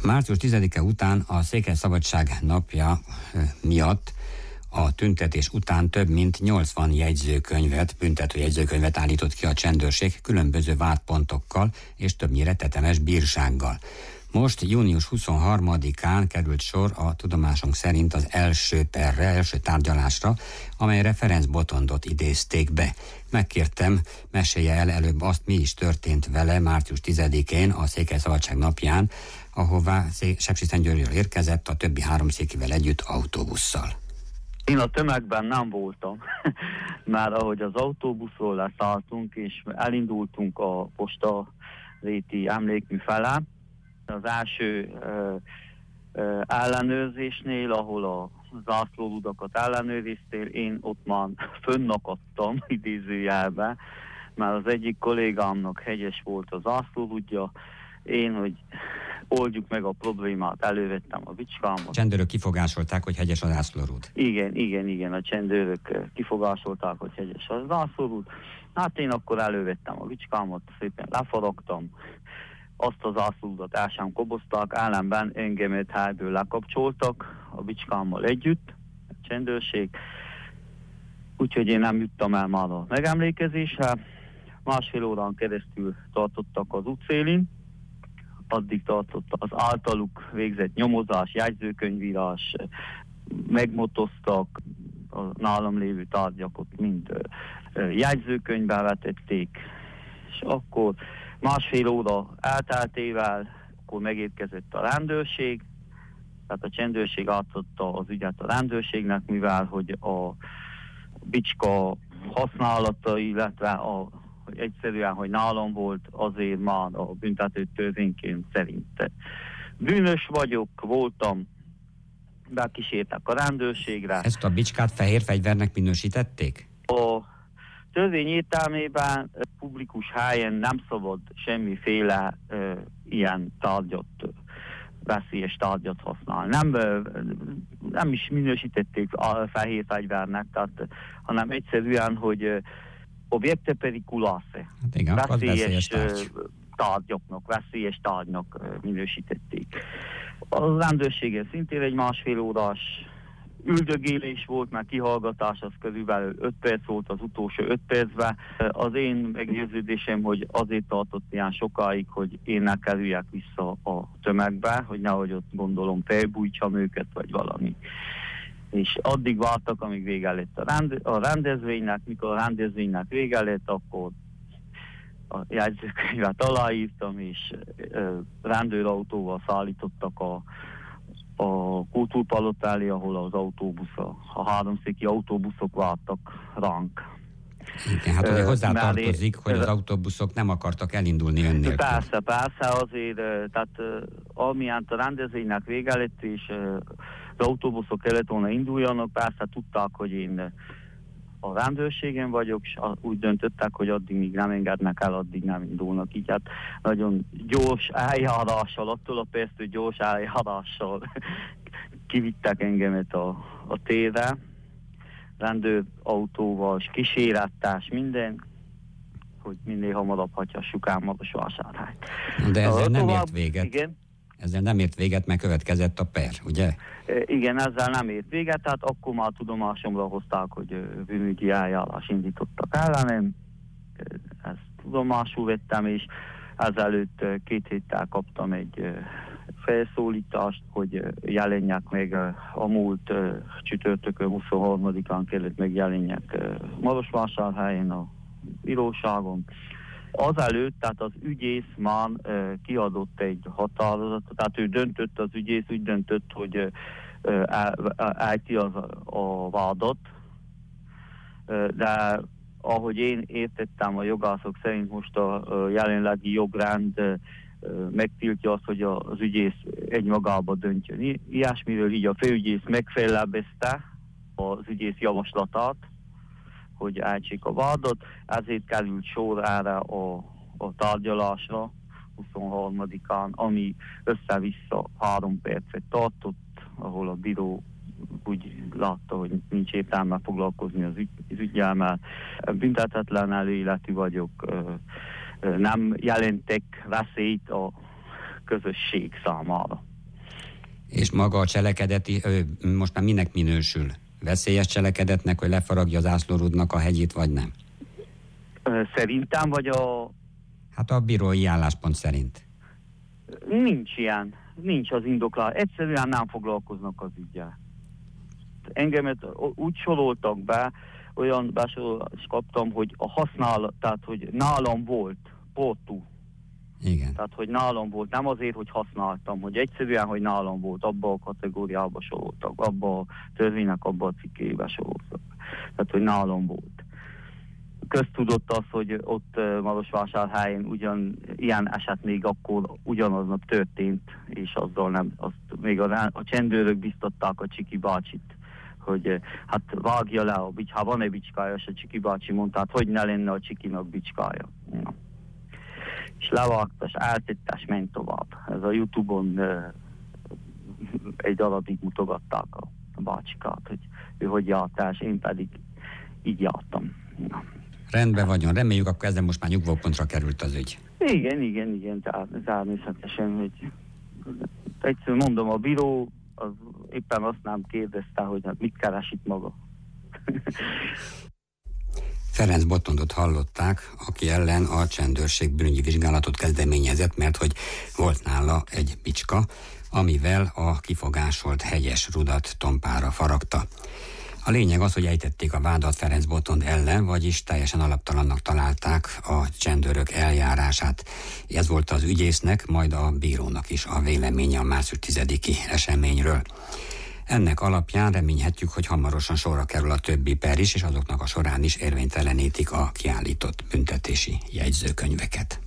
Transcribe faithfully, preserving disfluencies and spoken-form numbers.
március tizedike után a Székelyszabadság napja miatt a tüntetés után több mint nyolcvan jegyzőkönyvet, büntető jegyzőkönyvet állított ki a csendőrség különböző vádpontokkal és többnyire tetemes bírsággal. Most június huszonharmadikán került sor a tudomásunk szerint az első perre, első tárgyalásra, amelyre Ferenc Botondot idézték be. Megkértem, mesélje el előbb azt, mi is történt vele március tizedikén, a Székelyszabadság napján, ahová Sepsiszentgyörgyről érkezett a többi háromszékivel együtt autóbusszal. Én a tömegben nem voltam, már ahogy az autóbuszról leszálltunk, és elindultunk a posta réti emlékmű fele, az első ö, ö, ellenőrzésnél, ahol a zászlóludakat ellenőriztél, én ott már fönnakadtam idézőjelben, mert az egyik kollégámnak hegyes volt a zászlóludja, én, hogy oldjuk meg a problémát, elővettem a bicskámat. A csendőrök kifogásolták, hogy hegyes a zászlórúd. Igen, igen, igen, a csendőrök kifogásolták, hogy hegyes a zászlórúd. Hát én akkor elővettem a bicskámat, szépen lefaragtam, azt az zászlódat el sem kobozták, ellenben engemet helyből lekapcsoltak a bicskámmal együtt, a csendőrség, úgyhogy én nem juttam el már a megemlékezésre. Másfél órán keresztül tartottak az útszélin, addig tartott az általuk végzett nyomozás, jegyzőkönyvírás, megmotoztak, a nálam lévő tárgyakat mind jegyzőkönyvbe vetették, és akkor másfél óra elteltével, akkor megérkezett a rendőrség, tehát a csendőrség átadta az ügyet a rendőrségnek, mivel hogy a bicska használata, illetve a, hogy egyszerűen, hogy nálam volt, azért már a büntető törvénykönyv szerint bűnös vagyok, voltam, bekísértek a rendőrségre. Ezt a bicskát fehér fegyvernek minősítették? A törvény értelmében publikus helyen nem szabad semmiféle uh, ilyen tárgyat, veszélyes tárgyat használni. Nem, uh, nem is minősítették a fehér fegyvernek, tehát, hanem egyszerűen, hogy uh, objekte periculasse, hát igen, veszélyes, veszélyes tárgy. tárgyaknak, veszélyes tárgynak uh, minősítették. A rendőrségen szintén egy másfél órás üldögélés volt, mert kihallgatás az körülbelül öt perc volt, az utolsó öt percben. Az én meggyőződésem, hogy azért tartott ilyen sokáig, hogy én ne kerüljek vissza a tömegbe, hogy nehogy ott gondolom felbújtsam őket, vagy valami. És addig vártak, amíg vége lett a, rend, a rendezvénynek, mikor a rendezvénynek vége lett, akkor a jegyzőkönyvet aláírtam, és rendőrautóval szállítottak a a Kultúrpalota elé, ahol az autóbusz, a háromszéki autóbuszok vártak ránk. Igen, hát ugye hozzátartozik, hogy az autóbuszok nem akartak elindulni ön nélkül. Persze, persze, azért, tehát amilyen a rendezvénynek vége lett, és az autóbuszok kellett volna induljanak, persze tudták, hogy én a rendőrségen vagyok, és úgy döntöttek, hogy addig még nem engednek el, addig nem indulnak. Így hát nagyon gyors eljárással, attól a perctől gyors eljárással kivittek engemet a, a térre, rendőrautóval, és kísérettás, minden, hogy minél hamarabb hagyhassuk el Marosvásárhelyt. De ezzel a, nem tovább, ért véget. Igen. Ezzel nem ért véget, mert következett a per, ugye? Igen, ezzel nem ért véget, tehát akkor már tudomásomra hozták, hogy bűnügyi eljárás indítottak ellenem. Ezt tudomásul vettem, és ezelőtt két héttel kaptam egy felszólítást, hogy jelenjek meg a múlt csütörtökön huszonharmadikán kellett megjelenjek Marosvásárhelyen a bíróságon. Azelőtt, tehát az ügyész már uh, kiadott egy határozatot, tehát ő döntött, az ügyész úgy döntött, hogy állti uh, uh, a, a vádat, uh, de ahogy én értettem a jogászok szerint most a uh, jelenlegi jogrend uh, megtiltja azt, hogy az ügyész egymagába döntjön. I- ilyesmiről így a főügyész megfelelbezte az ügyész javaslatát, hogy álltsék a vádat, ezért került sor erre a, a tárgyalásra huszonharmadikán, ami össze-vissza három percet tartott, ahol a bíró úgy látta, hogy nincs értelme foglalkozni az, ügy, az üggyel, mert büntetetlen előéletű vagyok, nem jelentek veszélyt a közösség számára. És maga a cselekedeti, most már minek minősül? Veszélyes cselekedetnek, hogy lefaragja az Ászlórúdnak a hegyét, vagy nem? Szerintem, vagy a... Hát a bírói álláspont szerint. Nincs ilyen. Nincs az indoklás. Egyszerűen nem foglalkoznak az ügyel. Engemet úgy soroltak be, olyan besorolást kaptam, hogy a használat, tehát hogy nálam volt, portú. Igen. Tehát, hogy nálam volt, nem azért, hogy használtam, hogy egyszerűen, hogy nálam volt, abba a kategóriába soroltak, abba a törvénynek, abba a cikkébe soroltak. Tehát, hogy nálam volt. Köztudott az, hogy ott Marosvásárhelyen ugyan ilyen eset még akkor ugyanaznap történt, és azzal nem, azt még a, a csendőrök biztatták a Csiki bácsit, hogy hát vágja le a bics, ha van-e bicskája, és a Csiki bácsi mondta, hát hogy ne lenne a Csikinak bicskája. Na. És levágta, és eltette, és ment tovább. Ez a Youtube-on uh, egy darabig mutogatták a, a bácsikát, hogy ő hogy járt el, és én pedig így jártam. Na. Rendben vagyon, reméljük, akkor ezzel most már nyugvópontra került az ügy. Igen, igen, igen, természetesen, hogy egyszerűen mondom, a bíró az éppen azt nem kérdezte, hogy hát mit keres itt maga. Ferenc Botondot hallották, aki ellen a csendőrség bűnügyi vizsgálatot kezdeményezett, mert hogy volt nála egy bicska, amivel a kifogásolt hegyes rudat tompára faragta. A lényeg az, hogy ejtették a vádat Ferenc Botond ellen, vagyis teljesen alaptalannak találták a csendőrök eljárását. Ez volt az ügyésznek, majd a bírónak is a véleménye a március tizediki eseményről. Ennek alapján reményhetjük, hogy hamarosan sorra kerül a többi per is, és azoknak a során is érvénytelenítik a kiállított büntetési jegyzőkönyveket.